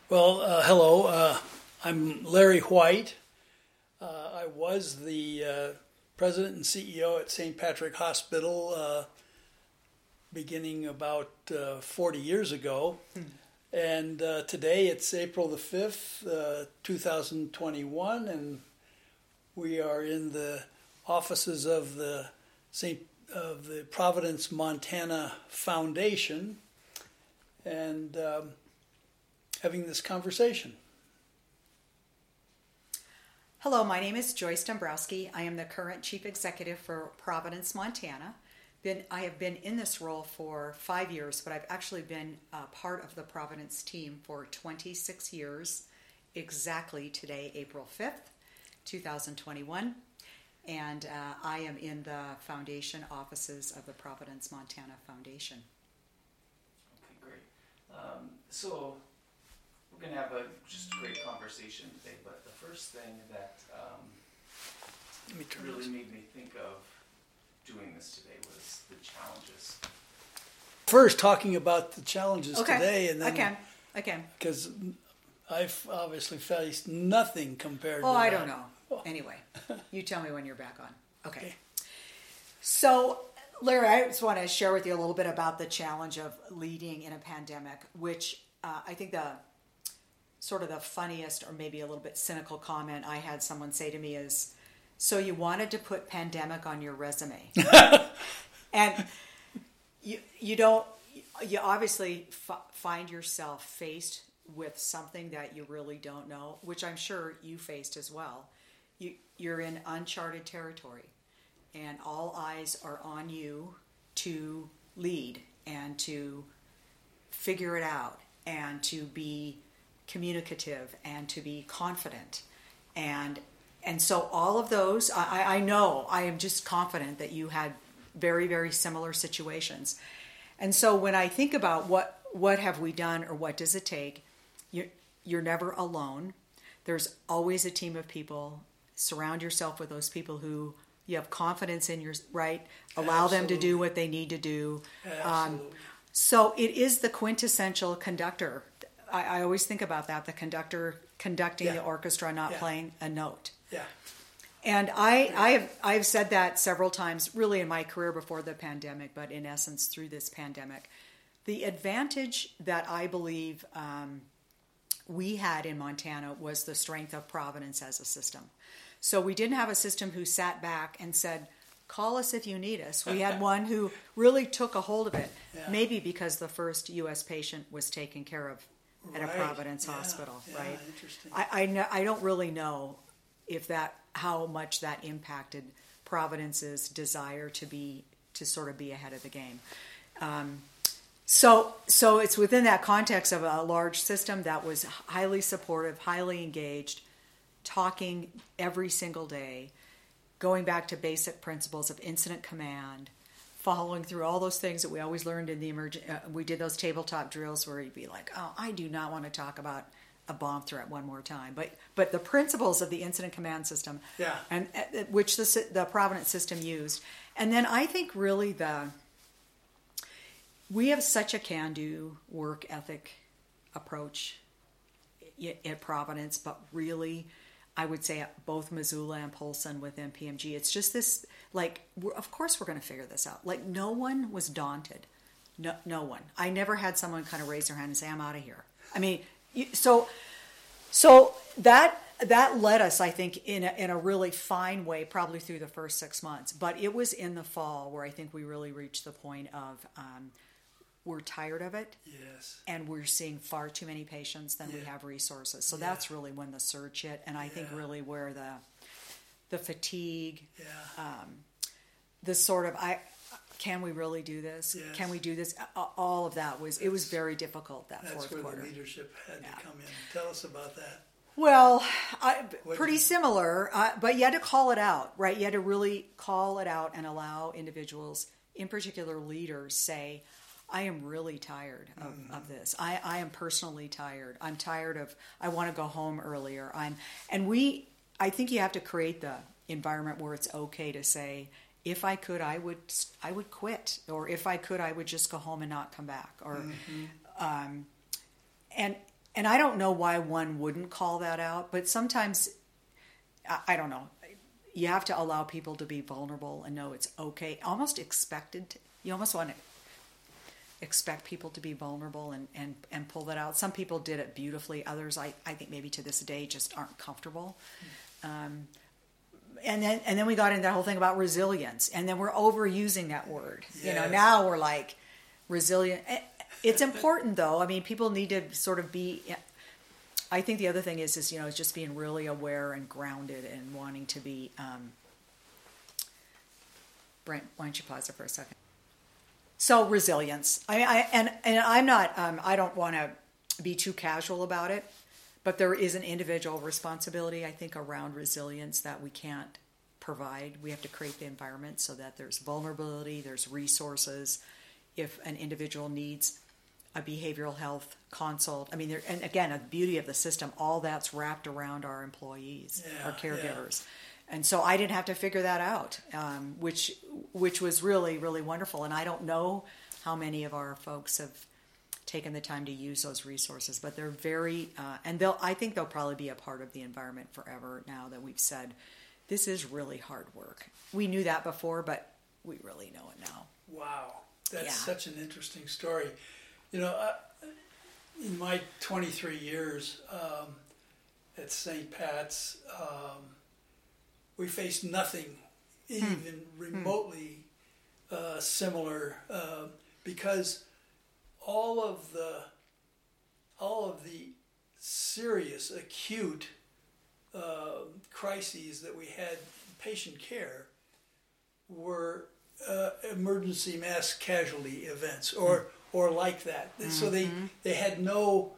Well, hello. I'm Larry White. I was the president and CEO at St. Patrick Hospital beginning about 40 years ago. And today it's April the 5th, 2021, and we are in the offices of the Providence, Montana Foundation, and having this conversation. Hello, my name is Joyce Dombrowski. I am the current Chief Executive for Providence, Montana. I have been in this role for 5 years, but I've actually been part of the Providence team for 26 years, exactly today, April 5th, 2021. And I am in the foundation offices of the Providence, Montana Foundation. Okay, great. So we're going to have just a great conversation today, but the first thing that really made me think of doing this today was the challenges. First, talking about the challenges today, and then I can. Because I've obviously faced nothing compared to that. I don't know. Anyway, you tell me when you're back on. Okay. So, Larry, I just want to share with you a little bit about the challenge of leading in a pandemic, which I think the sort of the funniest or maybe a little bit cynical comment I had someone say to me is, so you wanted to put pandemic on your resume. And you obviously find yourself faced with something that you really don't know, which I'm sure you faced as well. You're in uncharted territory, and all eyes are on you to lead and to figure it out and to be communicative and to be confident. And so all of those, I know, I am just confident that you had very, very similar situations. And so when I think about what have we done or what does it take, you're never alone. There's always a team of people. Surround yourself with those people who you have confidence in, right? Allow them to do what they need to do. So it is the quintessential conductor. I always think about that, the conductor conducting the orchestra, not playing a note. Yeah. And I've said that several times, really in my career before the pandemic, but in essence through this pandemic. The advantage that I believe we had in Montana was the strength of Providence as a system. So we didn't have a system who sat back and said, call us if you need us. We had one who really took a hold of it, maybe because the first U.S. patient was taken care of at a Providence hospital, right? Interesting. I don't really know how much that impacted Providence's desire to sort of be ahead of the game. So it's within that context of a large system that was highly supportive, highly engaged, talking every single day, going back to basic principles of incident command, following through all those things that we always learned in the we did those tabletop drills where you'd be like, oh, I do not want to talk about a bomb threat one more time. But the principles of the incident command system, and which the Providence system used. And then I think really we have such a can-do work ethic approach at Providence, but really I would say at both Missoula and Polson with MPMG, it's just this, like, of course we're going to figure this out. Like, no one was daunted. No one. I never had someone kind of raise their hand and say, I'm out of here. I mean, so that led us, I think, in a really fine way, probably through the first 6 months. But it was in the fall where I think we really reached the point of we're tired of it. Yes. And we're seeing far too many patients than we have resources. So that's really when the surge hit, and I think really where the fatigue, the sort of can we really do this? Yes. Can we do this? All of that was very difficult that fourth quarter. That's where the leadership had to come in. Tell us about that. Well, pretty similar, but you had to call it out, right? You had to really call it out and allow individuals, in particular leaders, say, I am really tired of this. I am personally tired. I'm tired of, I want to go home earlier. I think you have to create the environment where it's okay to say, if I could, I would quit, or if I could, I would just go home and not come back, or, and and I don't know why one wouldn't call that out, but sometimes, I don't know, you have to allow people to be vulnerable and know it's okay. Almost expected. You almost want to expect people to be vulnerable and pull that out. Some people did it beautifully. Others, I think maybe to this day, just aren't comfortable. And then we got into that whole thing about resilience, and then we're overusing that word. Yes. Now we're like resilient. It's important though. I mean, people need to sort of be. I think the other thing is just being really aware and grounded and wanting to be. Brent, why don't you pause there for a second? So resilience. I'm not. I don't want to be too casual about it. But there is an individual responsibility, I think, around resilience that we can't provide. We have to create the environment so that there's vulnerability, there's resources. If an individual needs a behavioral health consult, and again, the beauty of the system, all that's wrapped around our employees, our caregivers. Yeah. And so I didn't have to figure that out, which was really, really wonderful. And I don't know how many of our folks have taken the time to use those resources, but they're very, I think they'll probably be a part of the environment forever now that we've said, this is really hard work. We knew that before, but we really know it now. Wow. That's such an interesting story. In my 23 years at St. Pat's, we faced nothing even remotely similar because all of the serious, acute crises that we had in patient care were emergency mass casualty events or like that. Mm-hmm. So they had no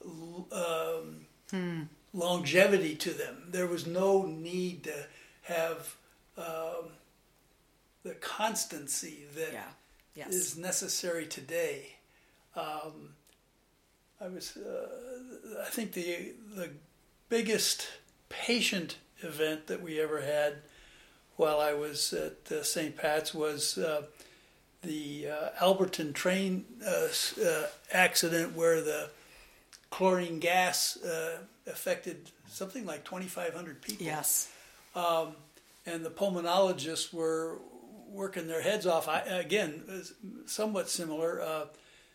longevity to them. There was no need to have the constancy that is necessary today. I think the biggest patient event that we ever had while I was at St. Pat's was the Alberton train accident where the chlorine gas affected something like 2,500 people. Yes. And the pulmonologists were working their heads off. Again, somewhat similar.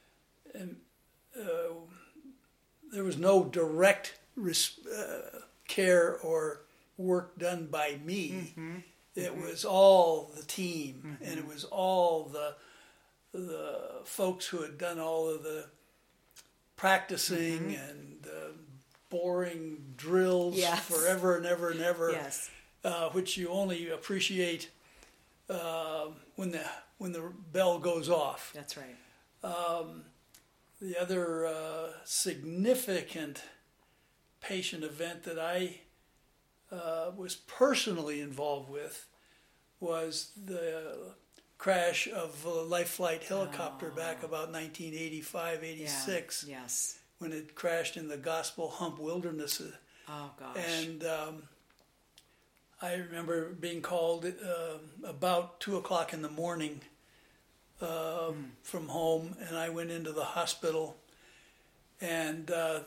There was no direct care or work done by me. Mm-hmm. It was all the team, and it was all the folks who had done all of the practicing and boring drills forever and ever and ever, which you only appreciate when the bell goes off. That's right. The other significant patient event that I was personally involved with was the crash of a Life Flight helicopter back about 1985, 86. Yeah. Yes. When it crashed in the Gospel Hump Wilderness. Oh, gosh. And I remember being called about 2 o'clock in the morning from home, and I went into the hospital, and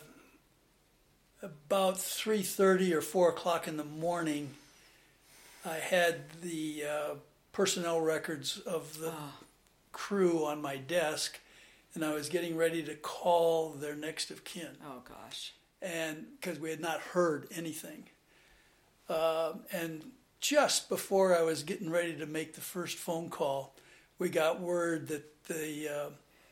about 3:30 or 4 o'clock in the morning, I had the personnel records of the crew on my desk, and I was getting ready to call their next of kin. Oh, gosh. And because we had not heard anything. And just before I was getting ready to make the first phone call, we got word that the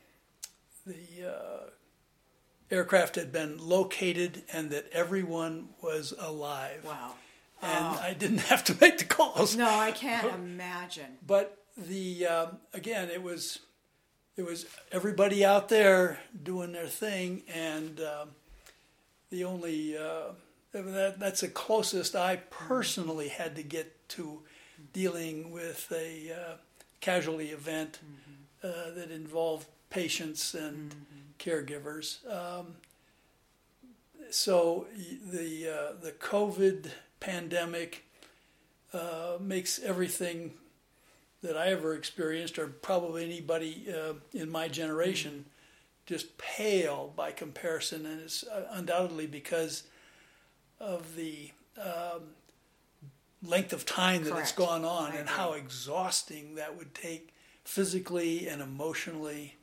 aircraft had been located and that everyone was alive. Wow. And I didn't have to make the calls. No, I can't imagine. But again, it was everybody out there doing their thing, and the only that's the closest I personally had to get to dealing with a casualty event that involved patients and caregivers. So the COVID pandemic makes everything that I ever experienced, or probably anybody in my generation, just pale by comparison, and it's undoubtedly because of the length of time that it's Correct. gone on I and agree. how exhausting that would take physically and emotionally.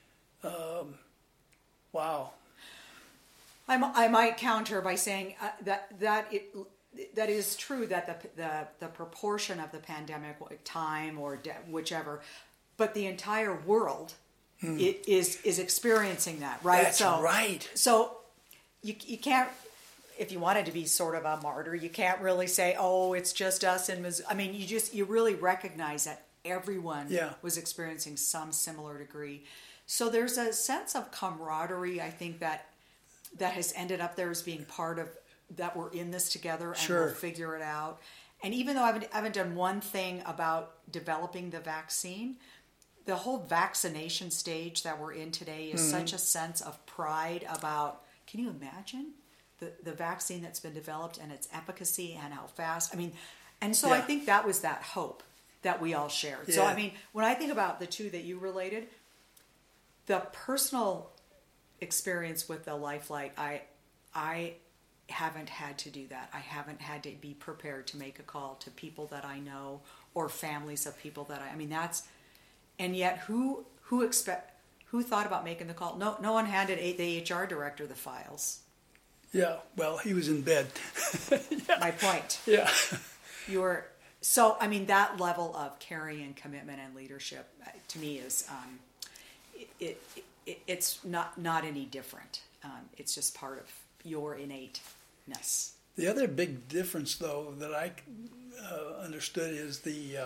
Wow. I might counter by saying that is true that the proportion of the pandemic, time or whichever, but the entire world is experiencing that, right? That's right. So you can't, if you wanted to be sort of a martyr, you can't really say, oh, it's just us in Missouri. I mean, you really recognize that everyone was experiencing some similar degree. So there's a sense of camaraderie, I think, that has ended up there as being part of, that we're in this together and Sure. we'll figure it out. And even though I haven't done one thing about developing the vaccine, the whole vaccination stage that we're in today is such a sense of pride about, can you imagine the vaccine that's been developed and its efficacy and how fast? I mean, and so I think that was that hope that we all shared. So, Yeah. I mean, when I think about the two that you related, the personal experience with the Lifelight, I haven't had to do that. I haven't had to be prepared to make a call to people that I know or families of people that I mean, that's, and yet who thought about making the call? No one handed the HR director the files. Yeah, well, he was in bed. My point. Yeah. So, I mean, that level of caring and commitment and leadership to me is, it's not any different. It's just part of your innateness. The other big difference, though, that I understood is the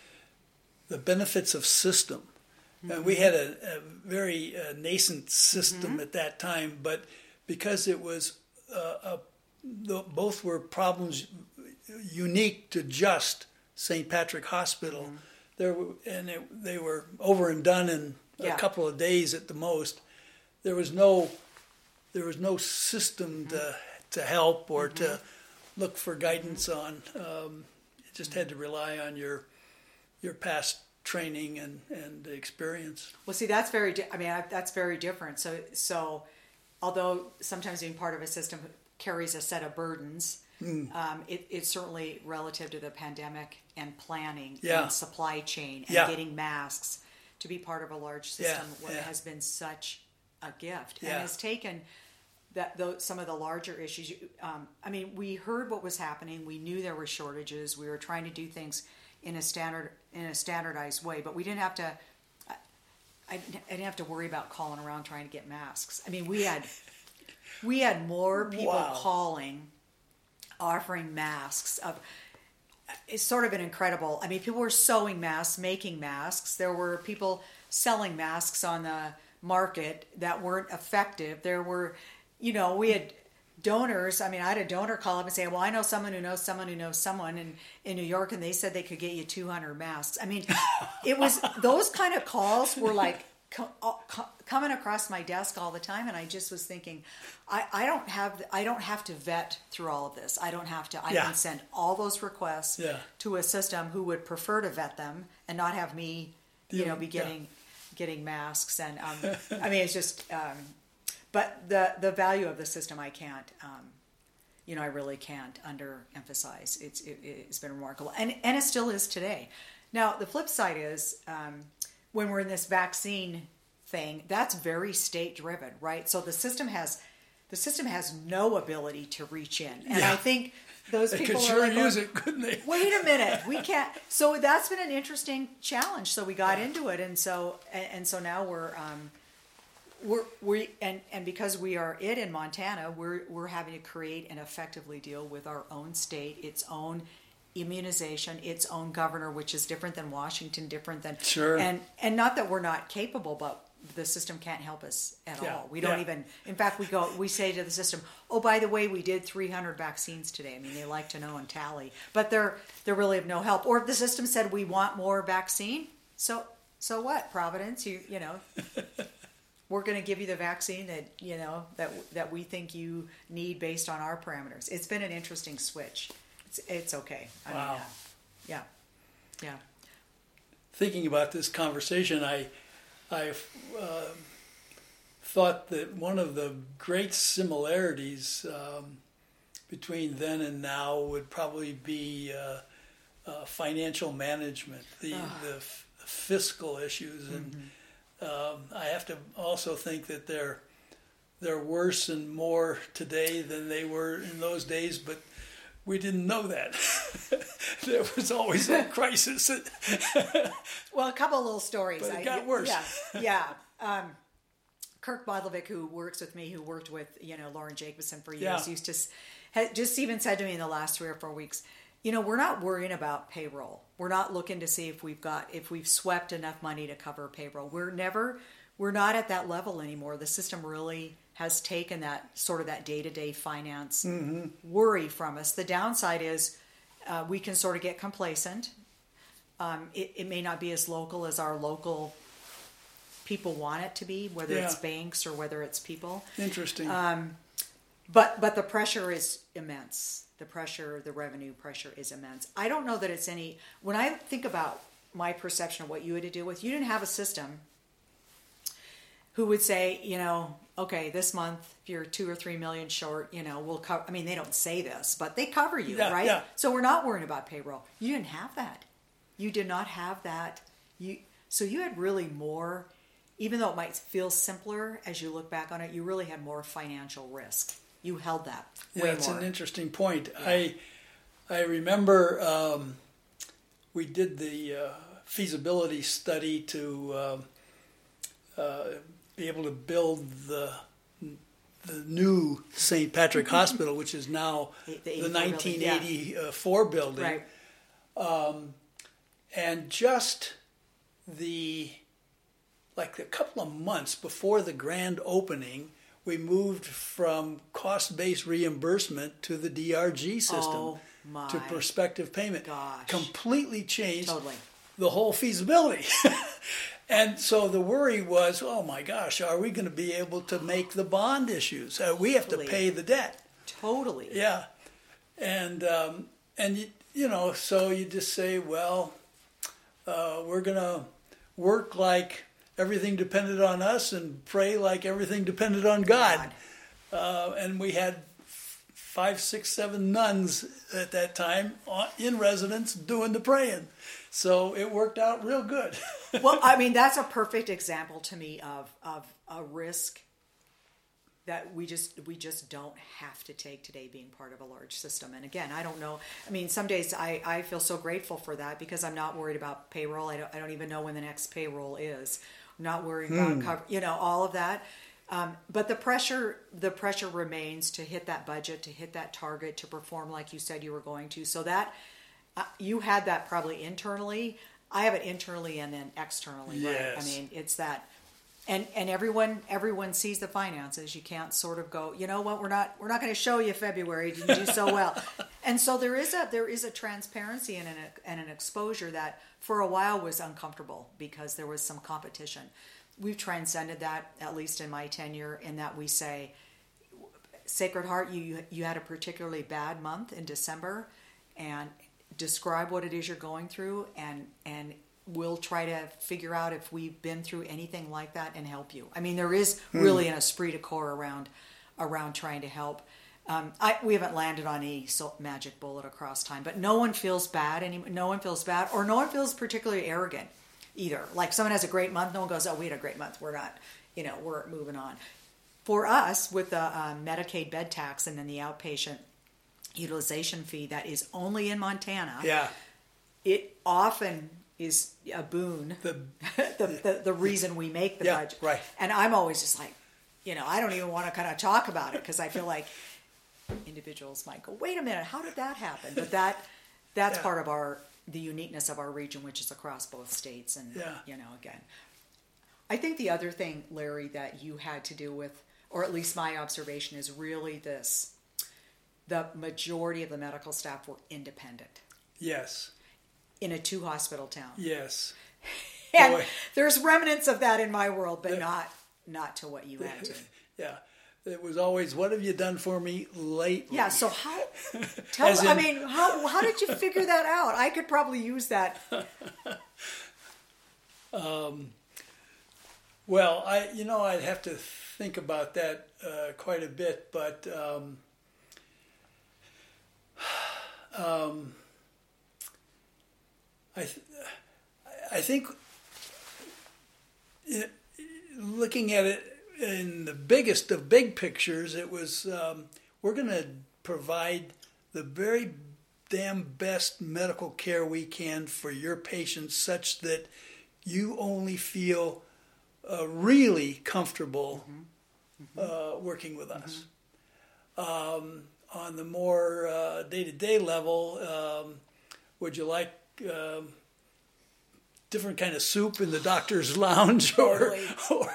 benefits of system. We had a very nascent system at that time, but because it was both were problems unique to just St. Patrick Hospital, they were over and done in a couple of days at the most. There was no system to help or to look for guidance on. You just had to rely on your past training and experience. Well, see, that's very. That's very different. So, although sometimes being part of a system carries a set of burdens, it's certainly relative to the pandemic and planning and supply chain and getting masks. To be part of a large system has been such a gift and has taken some of the larger issues. We heard what was happening. We knew there were shortages. We were trying to do things in a standardized way, but we didn't have to. I didn't have to worry about calling around trying to get masks. I mean, we had more people calling, offering masks. It's sort of an incredible. I mean, people were sewing masks, making masks. There were people selling masks on the market that weren't effective. There were, we had donors. I mean, I had a donor call up and say, well, I know someone who knows someone who knows someone in New York, and they said they could get you 200 masks. I mean, it was, those kind of calls were like coming across my desk all the time, and I just was thinking, I don't have to vet through all of this. I don't have to. I can send all those requests to a system who would prefer to vet them and not have me, be getting masks. And it's just. But the value of the system, I can't. I really can't underemphasize. It's been remarkable, and it still is today. Now the flip side is. When we're in this vaccine thing, that's very state driven, right? So the system has no ability to reach in, and I think those people could are sure like, use it, couldn't they? Wait a minute, we can't. So that's been an interesting challenge. So we got into it, and so now we're because we are in Montana, we're having to create and effectively deal with our own state, its own immunization, its own governor, which is different than Washington, different than and not that we're not capable, but the system can't help us at all. We don't even. In fact, we say to the system, "Oh, by the way, we did 300 vaccines today." I mean, they like to know and tally, but they're really of no help. Or if the system said we want more vaccine, so what, Providence? We're going to give you the vaccine that we think you need based on our parameters. It's been an interesting switch. It's okay. Wow. Yeah. Thinking about this conversation, I thought that one of the great similarities between then and now would probably be financial management, the fiscal issues, and I have to also think that they're worse and more today than they were in those days, but we didn't know that. There was always a crisis. Well, a couple of little stories. But it got worse. Yeah. Kirk Bodlovic, who works with me, who worked with Lauren Jacobson for years, used to just even said to me in the last 3 or 4 weeks, we're not worrying about payroll. We're not looking to see if we've swept enough money to cover payroll. We're not at that level anymore. The system really has taken that sort of that day-to-day finance worry from us. The downside is we can sort of get complacent. It may not be as local as our local people want it to be, whether it's banks or whether it's people. Interesting. But the pressure is immense. The revenue pressure is immense. I don't know that it's any. When I think about my perception of what you had to deal with, you didn't have a system who would say, okay, this month if you're 2 or 3 million short, we'll cover. I mean, they don't say this, but they cover you, right? Yeah. So we're not worrying about payroll. You didn't have that. You did not have that. So you had really more. Even though it might feel simpler as you look back on it, you really had more financial risk. You held that way more. That's an interesting point. Yeah. I remember we did the feasibility study to be able to build the new St. Patrick Hospital, which is now the 1984 building. Right. And just like a couple of months before the grand opening, we moved from cost-based reimbursement to the DRG system to prospective payment. Gosh. Completely changed the whole feasibility. And so the worry was, oh my gosh, are we going to be able to make the bond issues? We have to pay the debt. Totally. Yeah. And so you just say, well, we're going to work like everything depended on us and pray like everything depended on God. And we had 5, 6, 7 nuns at that time in residence doing the praying. So it worked out real good. Well, I mean, that's a perfect example to me of a risk that we just don't have to take today being part of a large system. And again, I don't know. I mean, some days I feel so grateful for that because I'm not worried about payroll. I don't even know when the next payroll is. I'm not worried about all of that. But the pressure remains to hit that budget, to hit that target, to perform like you said you were going to. So that you had that probably internally. I have it internally and then externally. Yes. Right? I mean, it's that. And everyone sees the finances. You can't sort of go, you know what, we're not going to show you February. You didn't do so well. And so there is a transparency and an exposure that for a while was uncomfortable because there was some competition. We've transcended that, at least in my tenure, in that we say, Sacred Heart, you had a particularly bad month in December, and describe what it is you're going through, and we'll try to figure out if we've been through anything like that and help you. I mean, there is really an esprit de corps around trying to help. We haven't landed on any magic bullet across time, but no one feels bad anymore. No one feels bad, or no one feels particularly arrogant either. Like someone has a great month, no one goes, "Oh, we had a great month. We're not, we're moving on." For us, with the Medicaid bed tax and then the outpatient utilization fee that is only in Montana, it often is a boon. The reason we make the budget, right? And I'm always just like, I don't even want to kind of talk about it because I feel like individuals might go, "Wait a minute, how did that happen?" But that's part of the uniqueness of our region, which is across both states. And again, I think the other thing, Larry, that you had to do with, or at least my observation, is really this: the majority of the medical staff were independent. Yes. In a 2-hospital town. Yes. And there's remnants of that in my world, but not to what you had to. Yeah. It was always, what have you done for me lately? Yeah, so how did you figure that out? I could probably use that. Well, I'd have to think about that quite a bit, but I think looking at it in the biggest of big pictures, it was we're going to provide the very damn best medical care we can for your patients, such that you only feel really comfortable working with us. On the more day-to-day level, would you like different kind of soup in the doctor's lounge, Totally.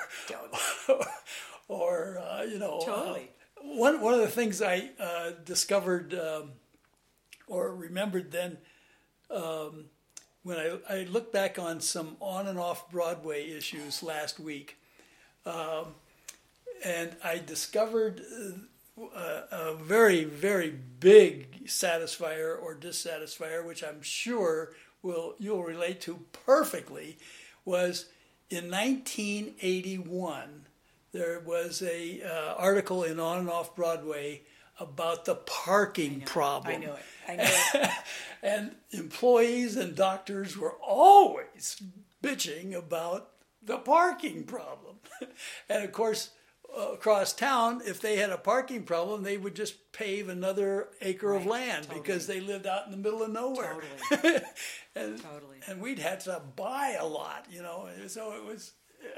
or Totally. one of the things I discovered or remembered then, when I look back on some on and off Broadway issues last week, and I discovered a very, very big satisfier or dissatisfier, which I'm sure you'll relate to perfectly, was in 1981, there was a article in On and Off Broadway about the parking problem. I know it. And employees and doctors were always bitching about the parking problem. And of course, across town, if they had a parking problem, they would just pave another acre of land because they lived out in the middle of nowhere. Totally. And we'd had to buy a lot, so it was...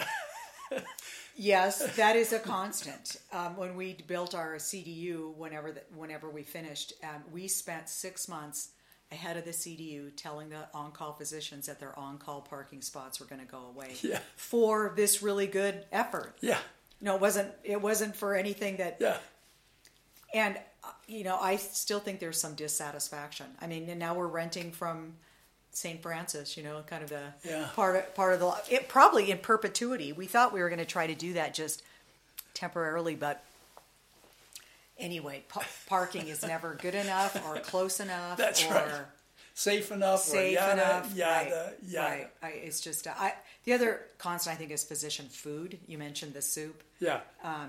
Yes, that is a constant. When we built our CDU, whenever we finished, we spent 6 months ahead of the CDU telling the on-call physicians that their on-call parking spots were going to go away for this really good effort. Yeah. No, it wasn't for anything that... Yeah. And, I still think there's some dissatisfaction. I mean, and now we're renting from St. Francis, kind of the part of it probably in perpetuity. We thought we were going to try to do that just temporarily, but anyway, parking is never good enough or close enough. That's or right. Safe enough. Safe or yada, enough. Yada, right. yada. Right. It's just the other constant I think is physician food. You mentioned the soup. Yeah.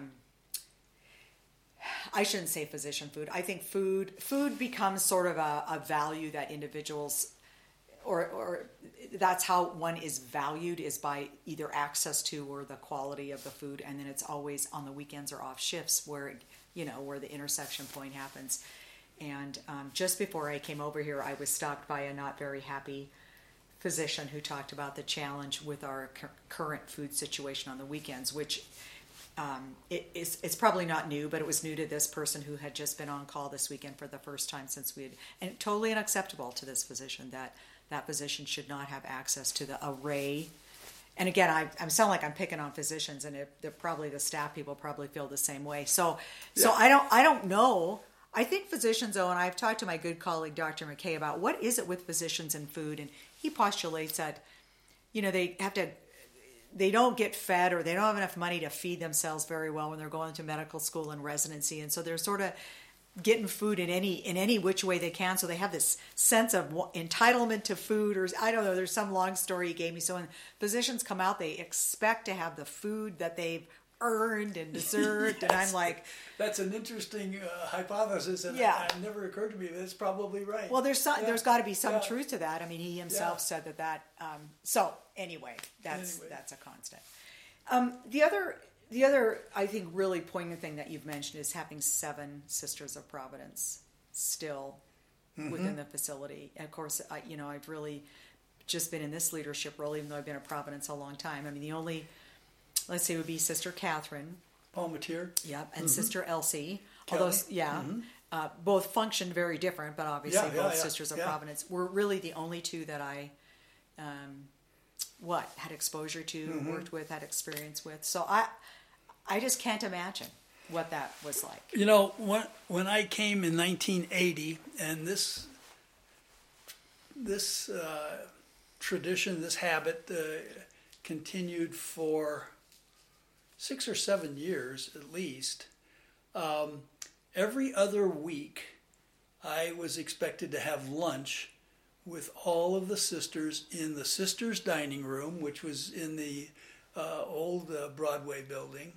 I shouldn't say physician food. I think food becomes sort of a value that individuals, or that's how one is valued, is by either access to or the quality of the food. And then it's always on the weekends or off shifts where the intersection point happens. And just before I came over here, I was stopped by a not very happy physician who talked about the challenge with our current food situation on the weekends, which it's probably not new, but it was new to this person who had just been on call this weekend for the first time since and totally unacceptable to this physician that physician should not have access to the array. And again, I sound like I'm picking on physicians, and probably the staff people probably feel the same way. So I don't know. I think physicians, though, and I've talked to my good colleague Dr. McKay about what is it with physicians and food, and he postulates that they don't get fed, or they don't have enough money to feed themselves very well when they're going to medical school and residency, and so they're sort of getting food in any which way they can. So they have this sense of entitlement to food, or I don't know. There's some long story he gave me. So when physicians come out, they expect to have the food that they've earned and deserved, Yes. and I'm like, that's an interesting hypothesis, and it never occurred to me, but it's probably right. Well, there's got to be some truth to that. I mean, he himself said that. So anyway, that's a constant. The other I think really poignant thing that you've mentioned is having 7 Sisters of Providence still within the facility. And of course, I've really just been in this leadership role, even though I've been at Providence a long time. I mean, the only, let's say, would be Sister Catherine. Palmatier. Yep, and Sister Elsie. Kelly. Although, both functioned very different, but obviously both Sisters of Providence were really the only two that I, had exposure to, worked with, had experience with. So I just can't imagine what that was like. When I came in 1980, and this tradition, this habit continued for 6 or 7 years at least. Every other week, I was expected to have lunch with all of the sisters in the sisters' dining room, which was in the old Broadway building,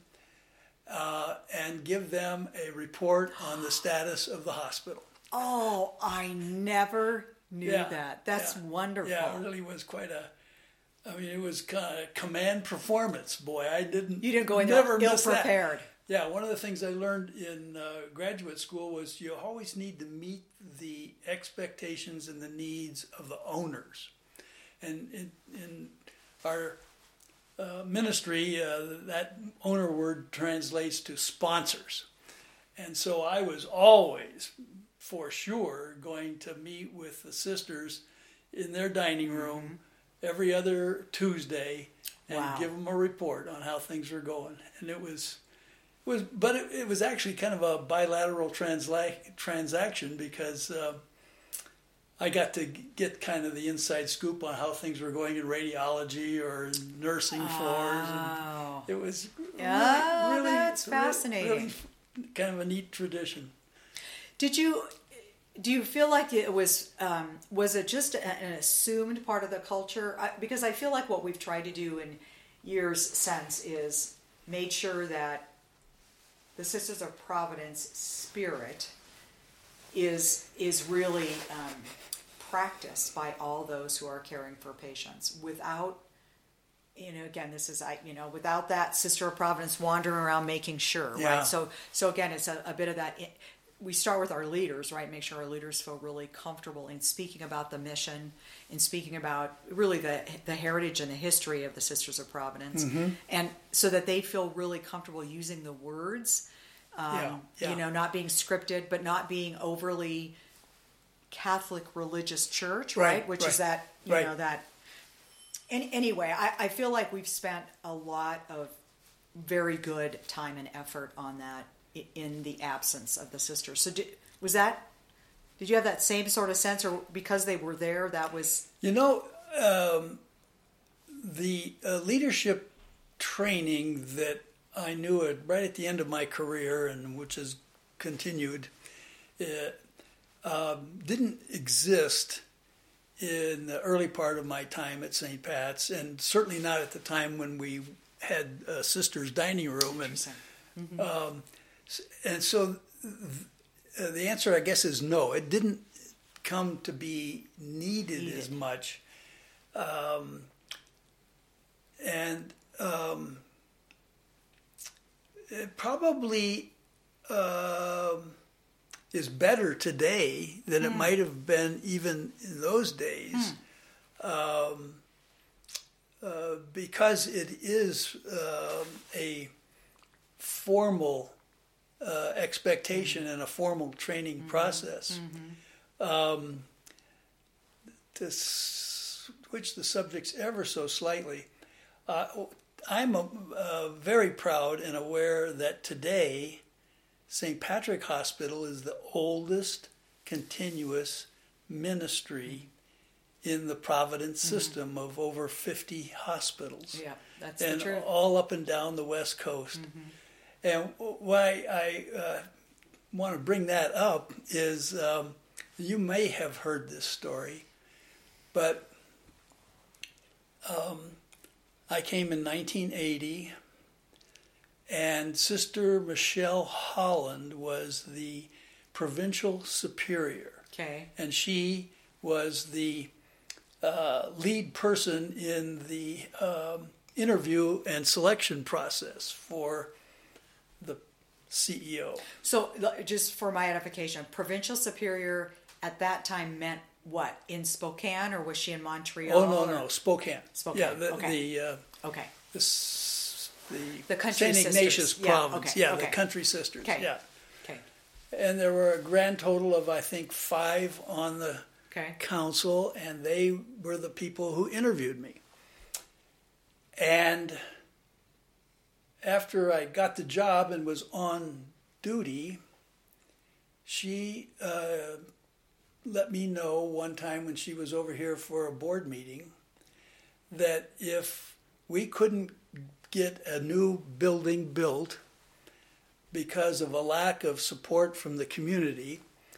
and give them a report on the status of the hospital. Oh, I never knew Yeah, that. That's yeah. wonderful. Yeah, it really was quite it was kind of command performance. Boy, You didn't go in never there miss ill-prepared. that. Yeah, one of the things I learned in graduate school was you always need to meet the expectations and the needs of the owners. And in our ministry, that owner word translates to sponsors. And so I was always, for sure, going to meet with the sisters in their dining room every other Tuesday and Wow. give them a report on how things were going. And it was actually kind of a bilateral transaction because I got to get kind of the inside scoop on how things were going in radiology or in nursing floors. And it was really that's fascinating. really kind of a neat tradition. Do you feel like it was it just an assumed part of the culture? Because I feel like what we've tried to do in years since is made sure that the Sisters of Providence spirit is really practiced by all those who are caring for patients without, again, this is, without that Sister of Providence wandering around making sure, Yeah. right? So again, it's a bit of that. We start with our leaders, right? Make sure our leaders feel really comfortable in speaking about the mission, in speaking about really the heritage and the history of the Sisters of Providence, and so that they feel really comfortable using the words, not being scripted, but not being overly Catholic religious church, right? Which is that, that. And anyway, I feel like we've spent a lot of very good time and effort on that in the absence of the sisters. So did you have that same sort of sense, or because they were there, that was... The leadership training that I knew right at the end of my career, and which has continued, didn't exist in the early part of my time at St. Pat's, and certainly not at the time when we had a sister's dining room. And so the answer, I guess, is no. It didn't come to be needed as much. It probably is better today than it might have been even in those days, because it is a formal expectation and a formal training process. To switch the subjects ever so slightly, I'm very proud and aware that today St. Patrick Hospital is the oldest continuous ministry in the Providence system of over 50 hospitals. Yeah, that's and the truth. all up and down the West Coast. And why I want to bring that up is you may have heard this story, but I came in 1980, and Sister Michelle Holland was the provincial superior. Okay. And she was the lead person in the interview and selection process for the CEO. So just for my edification, provincial superior at that time meant what? In Spokane, or was she in Montreal? Oh, no, Spokane. Spokane. Yeah, okay. The country St. Ignatius sisters. province. Yeah, okay. The country sisters. Okay. Yeah. Okay. And there were a grand total of, I think, 5 on the Okay. council, and they were the people who interviewed me. And after I got the job and was on duty, she let me know one time when she was over here for a board meeting that if we couldn't get a new building built because of a lack of support from the community,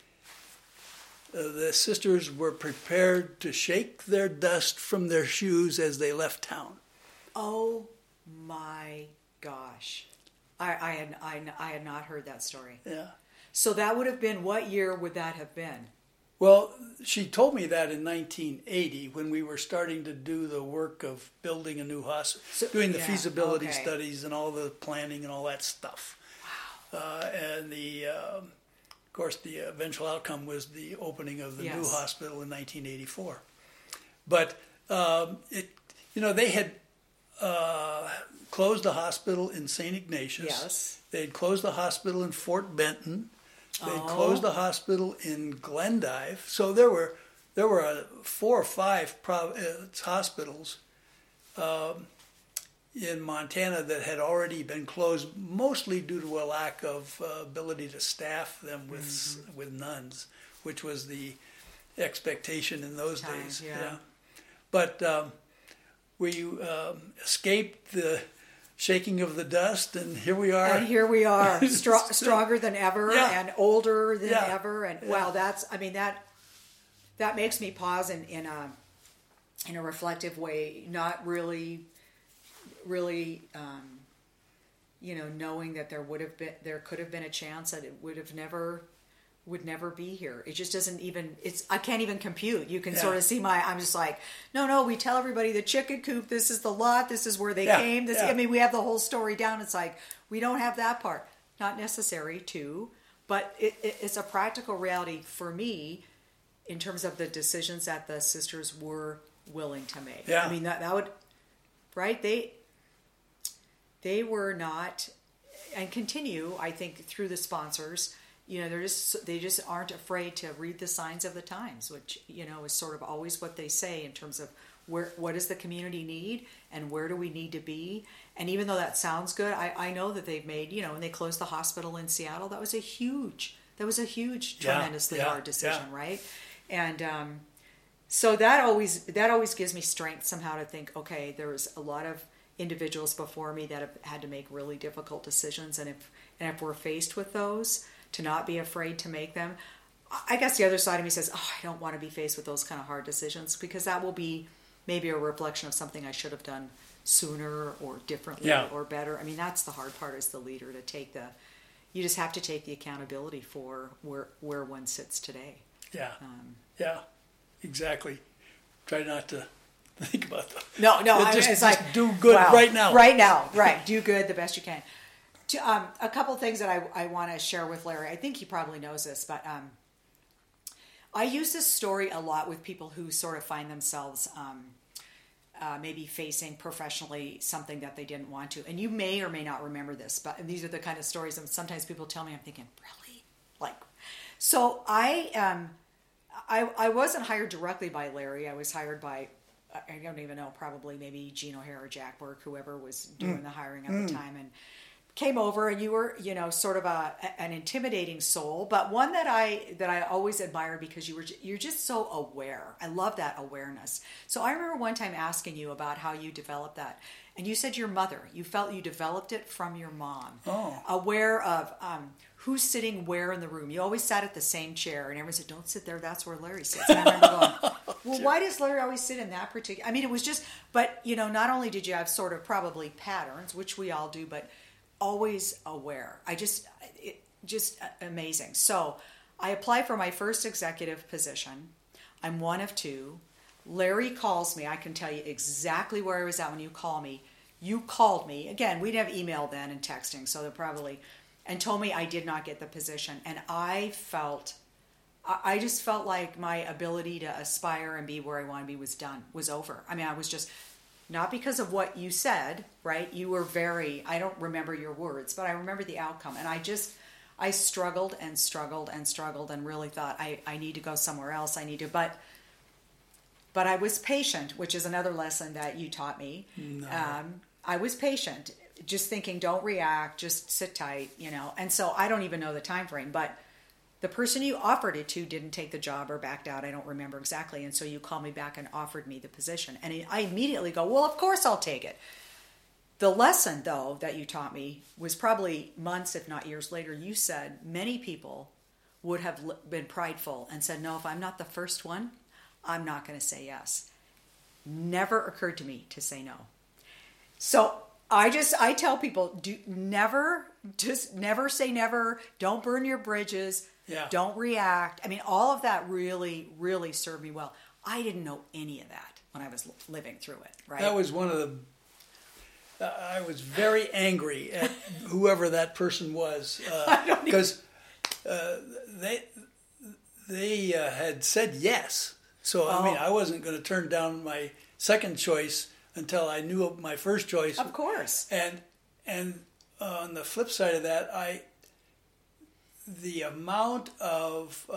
the sisters were prepared to shake their dust from their shoes as they left town. Oh My gosh. I had not heard that story. Yeah. So that would have been, what year would that have been? Well, she told me that in 1980 when we were starting to do the work of building a new hospital, doing the feasibility studies and all the planning and all that stuff. Wow. And of course, the eventual outcome was the opening of the new hospital in 1984. But they had closed the hospital in St. Ignatius. Yes. They had closed the hospital in Fort Benton. They closed the hospital in Glendive. So there were 4 or 5 hospitals in Montana that had already been closed, mostly due to a lack of ability to staff them with nuns, which was the expectation in those days. Yeah. But we escaped the shaking of the dust, and here we are. And here we are, stronger than ever, and older than ever. And wow, that makes me pause in a reflective way, not really, knowing that there could have been a chance that it would never be here. It just doesn't even, I can't even compute. You can sort of see I'm just like, no, we tell everybody the chicken coop, this is the lot, this is where they came. We have the whole story down. It's like, we don't have that part. Not necessary too, but it's a practical reality for me in terms of the decisions that the sisters were willing to make. Yeah. I mean, that would, right? They were not, and continue, I think, through the sponsors. They just aren't afraid to read the signs of the times, which is sort of always what they say in terms of what does the community need and where do we need to be. And even though that sounds good, I know that they've made, when they closed the hospital in Seattle, that was a huge, tremendously hard decision, right? And so that always gives me strength somehow to think, okay, there was a lot of individuals before me that have had to make really difficult decisions, and if we're faced with those, to not be afraid to make them. I guess the other side of me says, I don't want to be faced with those kind of hard decisions, because that will be maybe a reflection of something I should have done sooner or differently or better. I mean, that's the hard part as the leader, you just have to take the accountability for where one sits today. Yeah, exactly. Try not to think about that. No, just like do good right now. Right, do good the best you can. A couple things that I want to share with Larry. I think he probably knows this, but I use this story a lot with people who sort of find themselves maybe facing professionally something that they didn't want to. And you may or may not remember this, but these are the kind of stories that sometimes people tell me, I'm thinking, really? So I wasn't hired directly by Larry. I was hired by, I don't even know, probably maybe Gene O'Hare or Jack Burke, whoever was doing the hiring at the time, and came over, and you were, sort of an intimidating soul, but one that I always admired, because you're just so aware. I love that awareness. So I remember one time asking you about how you developed that, and you said your mother. You felt you developed it from your mom. Oh. Aware of who's sitting where in the room. You always sat at the same chair, and everyone said, "Don't sit there. That's where Larry sits." And I remember going, well, why does Larry always sit in that particular? I mean, it was just, but not only did you have sort of probably patterns, which we all do, but always aware. Just amazing. So I applied for my first executive position. I'm one of 2. Larry calls me. I can tell you exactly where I was at when you called me. You called me. Again, we didn't have email then and texting, so they're probably, and told me I did not get the position. And I just felt like my ability to aspire and be where I want to be was over. I mean, I was just, not because of what you said, right? You were I don't remember your words, but I remember the outcome. And I struggled and struggled and struggled and really thought, I need to go somewhere else. But I was patient, which is another lesson that you taught me. No. I was patient, just thinking, don't react, just sit tight, And so I don't even know the time frame, but the person you offered it to didn't take the job or backed out. I don't remember exactly. And so you called me back and offered me the position. And I immediately go, well, of course I'll take it. The lesson, though, that you taught me was probably months, if not years later. You said many people would have been prideful and said, no, if I'm not the first one, I'm not going to say yes. Never occurred to me to say no. So I tell people, never say never. Don't burn your bridges. Yeah. Don't react. I mean, all of that really, really served me well. I didn't know any of that when I was living through it, right? That was one of the. I was very angry at whoever that person was because they had said yes. So I mean, I wasn't going to turn down my second choice until I knew of my first choice. Of course. And on the flip side of that, the amount of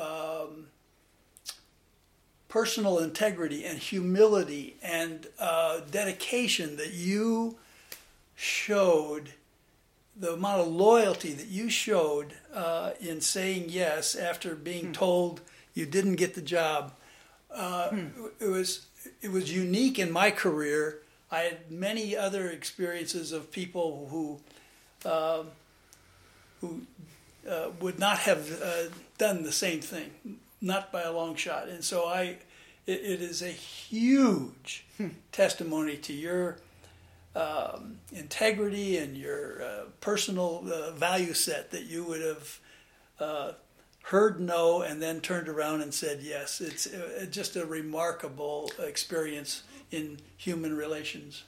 personal integrity and humility and dedication that you showed, the amount of loyalty that you showed in saying yes after being told you didn't get the job, it was unique in my career. I had many other experiences of people who would not have done the same thing, not by a long shot. And so it is a huge testimony to your integrity and your personal value set that you would have heard no and then turned around and said yes. It's just a remarkable experience in human relations.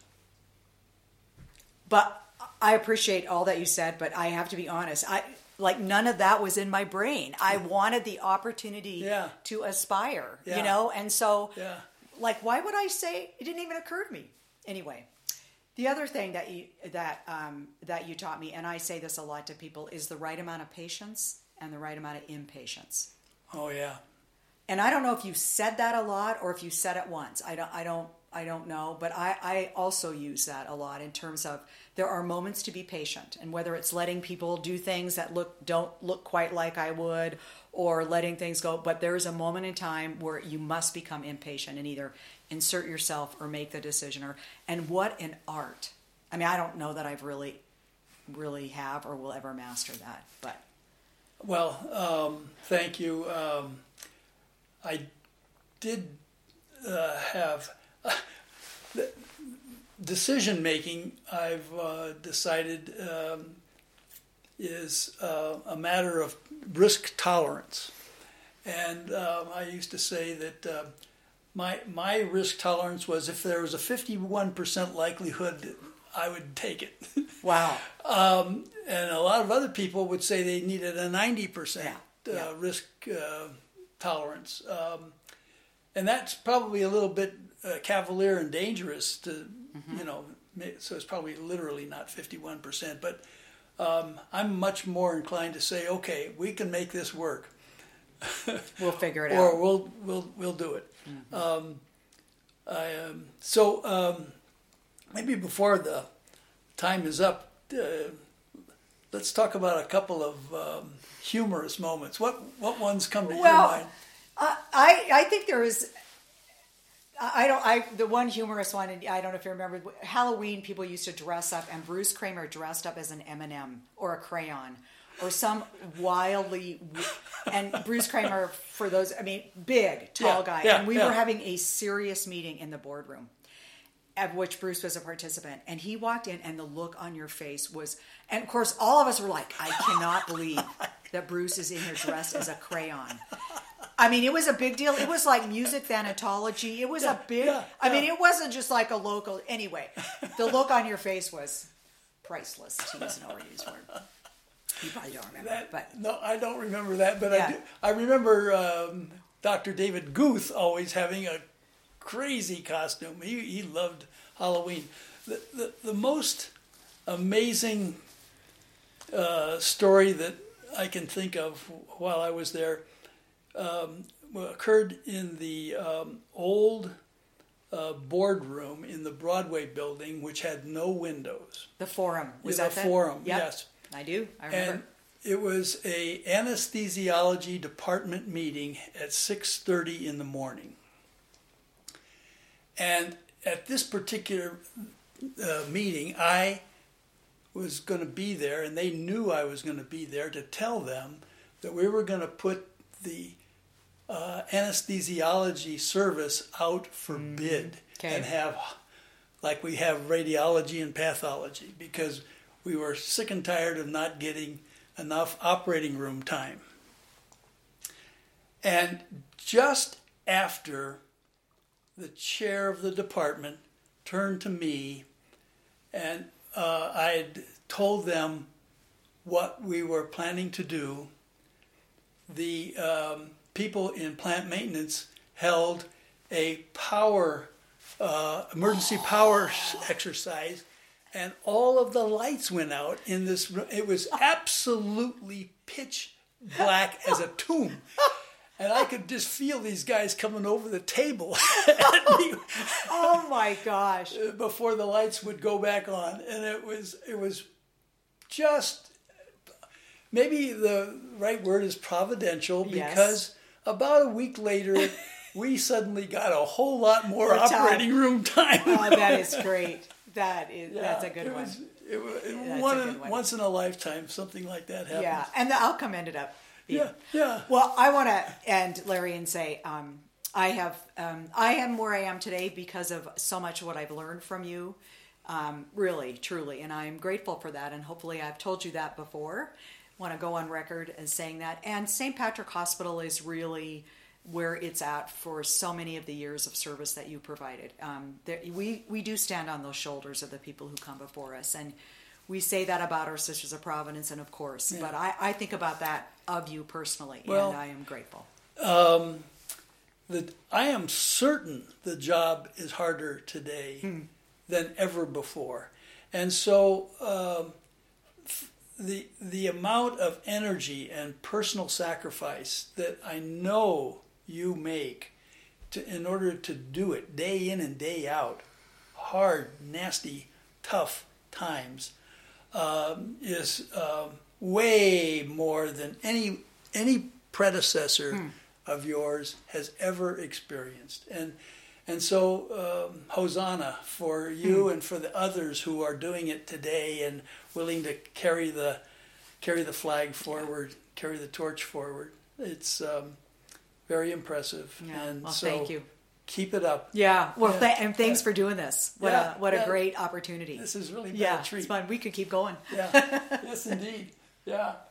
But I appreciate all that you said, but I have to be honest. None of that was in my brain. I wanted the opportunity to aspire, you know? And so, why would I say it didn't even occur to me? Anyway, the other thing that you taught me, and I say this a lot to people, is the right amount of patience and the right amount of impatience. Oh, yeah. And I don't know if you said that a lot or if you said it once. I don't know, but I also use that a lot in terms of there are moments to be patient, and whether it's letting people do things that don't look quite like I would, or letting things go, but there is a moment in time where you must become impatient and either insert yourself or make the decision. And what an art! I mean, I don't know that I've really have or will ever master that, but. Well, thank you. I did have decision making. I've decided is a matter of risk tolerance, and I used to say that my risk tolerance was if there was a 51% likelihood, I would take it. Wow. And a lot of other people would say they needed a 90% risk tolerance. And that's probably a little bit cavalier and dangerous to, so it's probably literally not 51%. But I'm much more inclined to say, okay, we can make this work. We'll figure it or out. we'll do it. Mm-hmm. Maybe before the time is up, let's talk about a couple of humorous moments. What ones come to your mind? I think there is. The one humorous one, and I don't know if you remember, Halloween people used to dress up, and Bruce Kramer dressed up as an M&M or a crayon or some wildly, and Bruce Kramer, for those, big, tall guy, and we were having a serious meeting in the boardroom, of which Bruce was a participant, and he walked in, and the look on your face was, and of course all of us were like, I cannot believe that Bruce is in here dressed as a crayon. It was a big deal. It was like music thanatology. It was a big, it wasn't just like a local, anyway, the look on your face was priceless, to use an overused word. You probably don't remember that, but. No, I don't remember that, but I remember Dr. David Guth always having a crazy costume. He loved Halloween. The most amazing story that I can think of while I was there occurred in the old boardroom in the Broadway building, which had no windows. The Forum. Was that the Forum? Yep. Yes. I do. I remember. And it was a anesthesiology department meeting at 6:30 in the morning. And at this particular meeting, I was going to be there, and they knew I was going to be there to tell them that we were going to put the anesthesiology service out for bid and have like we have radiology and pathology, because we were sick and tired of not getting enough operating room time. And just after the chair of the department turned to me, and I had told them what we were planning to do, the people in plant maintenance held a emergency power exercise, and all of the lights went out in this room. It was absolutely pitch black as a tomb. And I could just feel these guys coming over the table at me. Oh my gosh. Before the lights would go back on. And it was just, maybe the right word is providential, because about a week later, we suddenly got a whole lot more operating room time. Oh, that is great. That's a good one. Once in a lifetime, something like that happens. Yeah, and the outcome ended up being. Yeah. Well, I want to end, Larry, and say I am where I am today because of so much of what I've learned from you, really, truly, and I'm grateful for that, and hopefully I've told you that before. Want to go on record as saying that. And St. Patrick Hospital is really where it's at for so many of the years of service that you provided. We do stand on those shoulders of the people who come before us, and we say that about our Sisters of Providence, and of course, but I think about that of you personally, and I am grateful. I am certain the job is harder today than ever before, and so the amount of energy and personal sacrifice that I know you make in order to do it day in and day out, hard, nasty, tough times, is way more than any predecessor of yours has ever experienced. And so Hosanna for you and for the others who are doing it today and willing to carry the flag forward, carry the torch forward. It's very impressive. Yeah. And well, so thank you. Keep it up. Yeah. Well, and thanks for doing this. What a great opportunity. This is really been a treat. It's fun. We could keep going. Yeah. Yes, indeed. Yeah.